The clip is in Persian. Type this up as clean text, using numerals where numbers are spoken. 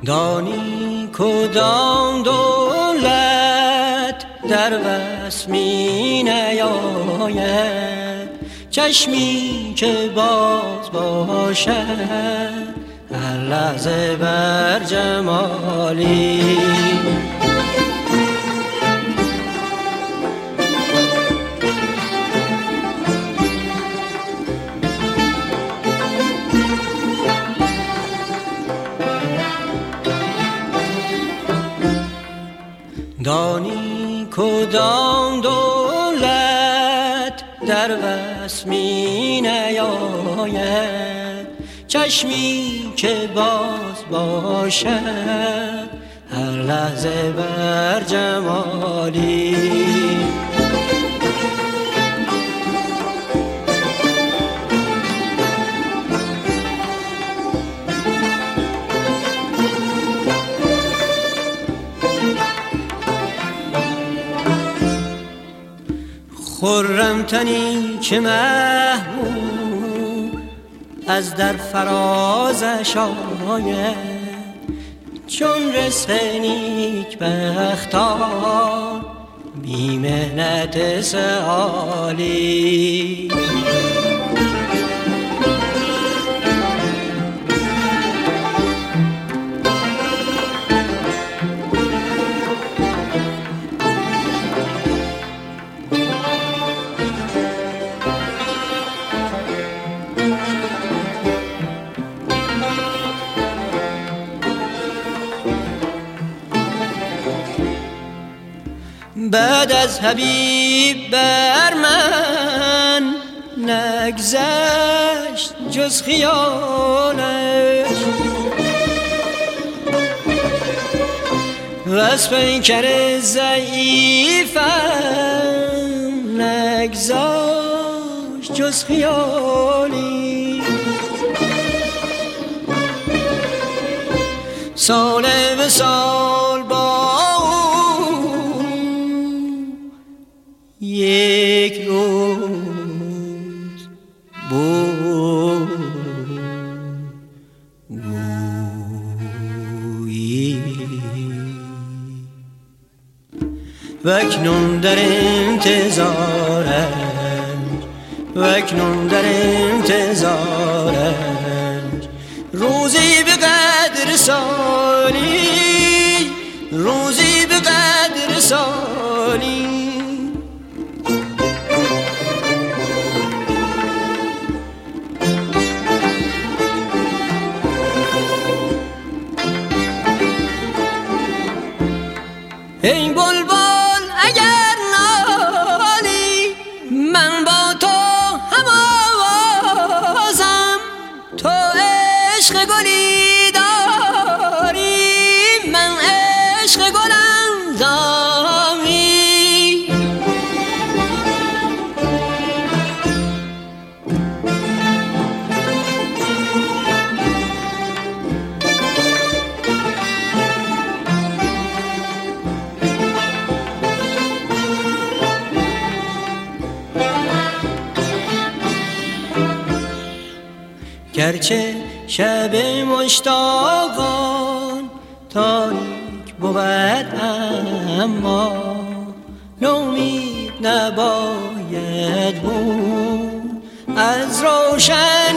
دانی کدام دولت در وصف می نیاید، چشمی که باز باشد هر لحظه بر جمالی. دانی کدام دولت در وصف می نیاید، چشمی که باز باشد هر لحظه بر جمالی. خرم تنی که محبوب از در فرازش آید، چون رزق نیک بختان بی محنت سآلی. بعد از حبیب بر من نگذشت جز خیالش، و از پیکر ضعیفم نگذشت جز خیالی. سال به سال با یک روز بویی، و اکنون در انتظارش، و اکنون در انتظارش روزی به قدر سالی، روزی به قدر سالی. ای بلبل اگر نالی من با تو هم آوازم، تو عشق گلی داری من عشق گلم دامی. گرچه شب مشتاقان تاریک بود، اما نومید نباید بود از روشن